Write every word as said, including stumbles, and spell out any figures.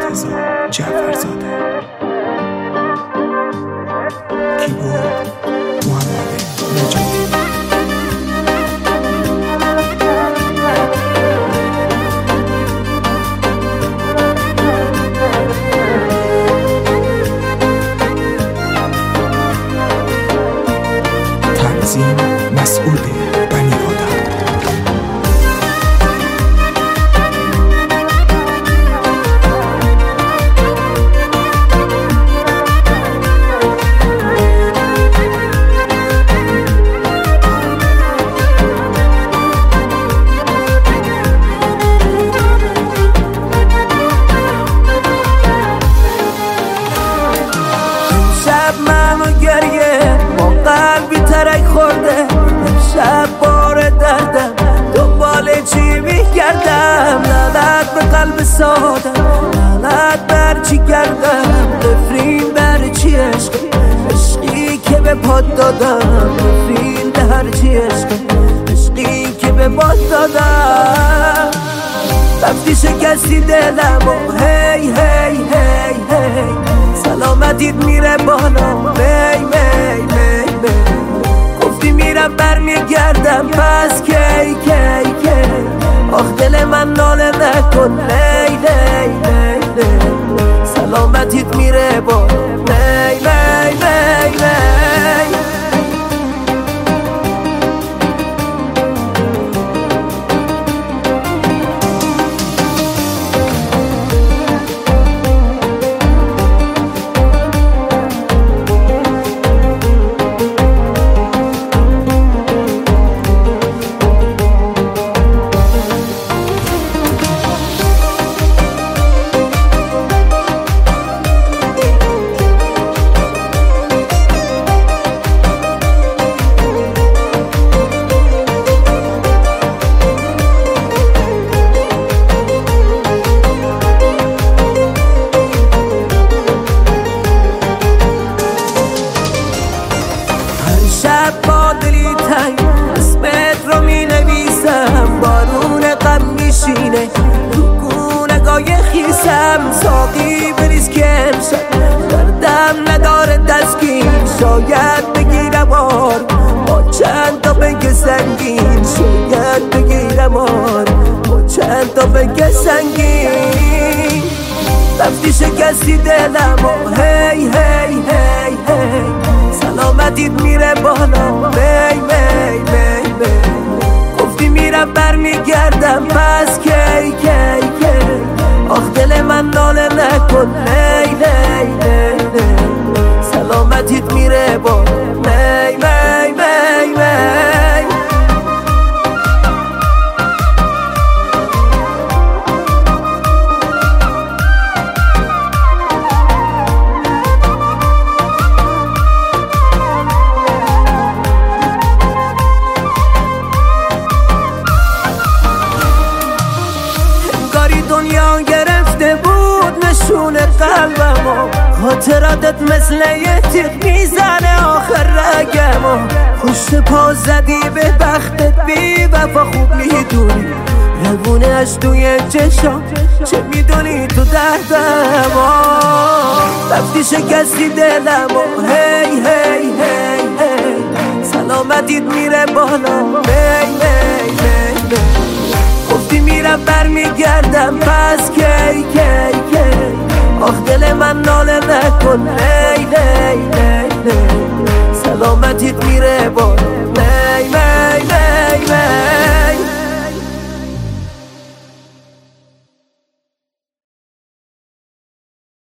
رضا جعفرزاده. کیبورد محمد نجاتی. تنظیم مسعود بنی آدم. شب بار دردم دنبال چی میگردم، لعنت به قلب سادم، لعنت بر چی کردم، نفرین بر چی عشقی، عشقی که به پاد دادم، نفرین در چی عشقی، عشقی که به پاد دادم. رفتی شکستی دلم و هی هی هی هی سلامتیت میره بالا، می می می می گفتی میرم برمیگردم، پس کی کی کی آخ دل من ناله نکن، لی لی لی لی سلامتیت میره بالا، لی لی لی لی. شب با دلی تنگ اسمت رو می نویسم، بارون غم میشینه تو گونه‌گاه خیسم، ساقی بریز که امشب دردم نداره دستگیر، شاید بگیرم آر با چند تا بگه سنگین، شاید بگیرم آر با چند تا بگه سنگین. رفتی شکستی دلم و هی هی هی هی سلامتیت میره بالا، می می می می گفتی میرم برمیگردم، پس کی کی کی آخ دل من ناله نکن، لی لی لی لی سلامتیت میره بالا، می می می می. دنیا گرفته بود نشون قلبمو، خاطراتت مثل یه تیغ میزنه آخر رگمو، پشت پا زدی به بختت بی وفا، خوب میدونی روونه‌اش توی چشام، چه میدونی تو دردمو. رفتی شکستی دلمو هی هی هی هی سلامتیت میره بالا، می می می می گفتی میرم برمیگردم، پس کی کی کی آخ دل من ناله نکن، لی لی لی لی سلامتیت میره بالا.